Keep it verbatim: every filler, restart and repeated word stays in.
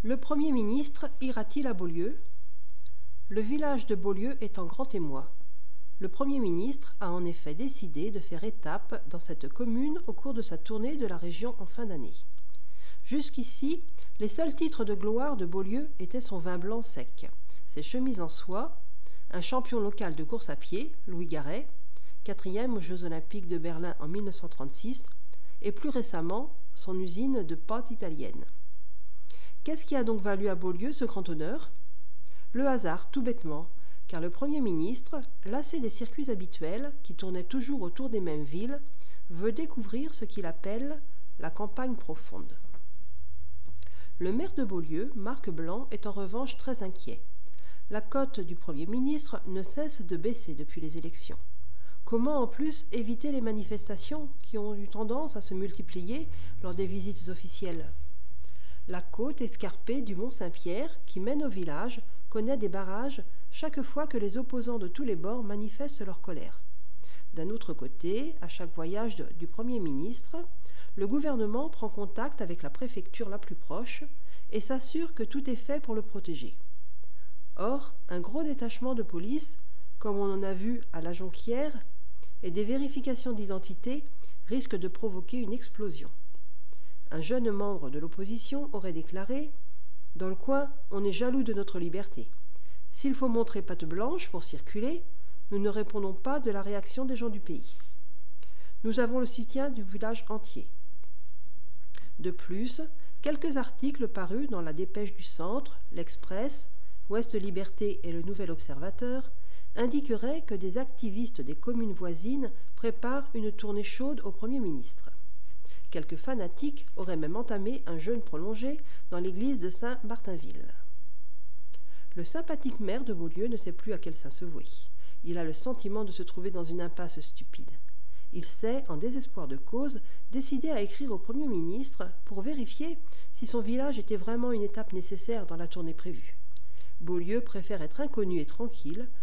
Le Premier ministre ira-t-il à Beaulieu? Le village de Beaulieu est en grand émoi. Le Premier ministre a en effet décidé de faire étape dans cette commune au cours de sa tournée de la région en fin d'année. Jusqu'ici, les seuls titres de gloire de Beaulieu étaient son vin blanc sec, ses chemises en soie, un champion local de course à pied, Louis Garret, quatrième aux Jeux Olympiques de Berlin en mille neuf cent trente-six, et plus récemment son usine de pâtes italienne. Qu'est-ce qui a donc valu à Beaulieu ce grand honneur? Le hasard, tout bêtement, car le Premier ministre, lassé des circuits habituels, qui tournaient toujours autour des mêmes villes, veut découvrir ce qu'il appelle la campagne profonde. Le maire de Beaulieu, Marc Blanc, est en revanche très inquiet. La cote du Premier ministre ne cesse de baisser depuis les élections. Comment en plus éviter les manifestations qui ont eu tendance à se multiplier lors des visites officielles? La côte escarpée du Mont-Saint-Pierre, qui mène au village, connaît des barrages chaque fois que les opposants de tous les bords manifestent leur colère. D'un autre côté, à chaque voyage de, du Premier ministre, le gouvernement prend contact avec la préfecture la plus proche et s'assure que tout est fait pour le protéger. Or, un gros détachement de police, comme on en a vu à la Jonquière, et des vérifications d'identité risquent de provoquer une explosion. Un jeune membre de l'opposition aurait déclaré « Dans le coin, on est jaloux de notre liberté. S'il faut montrer patte blanche pour circuler, nous ne répondons pas de la réaction des gens du pays. Nous avons le soutien du village entier. » De plus, quelques articles parus dans la Dépêche du Centre, l'Express, Ouest Liberté et le Nouvel Observateur indiqueraient que des activistes des communes voisines préparent une tournée chaude au Premier ministre. Quelques fanatiques auraient même entamé un jeûne prolongé dans l'église de Saint-Martinville. Le sympathique maire de Beaulieu ne sait plus à quel saint se vouer. Il a le sentiment de se trouver dans une impasse stupide. Il s'est, en désespoir de cause, décidé à écrire au Premier ministre pour vérifier si son village était vraiment une étape nécessaire dans la tournée prévue. Beaulieu préfère être inconnu et tranquille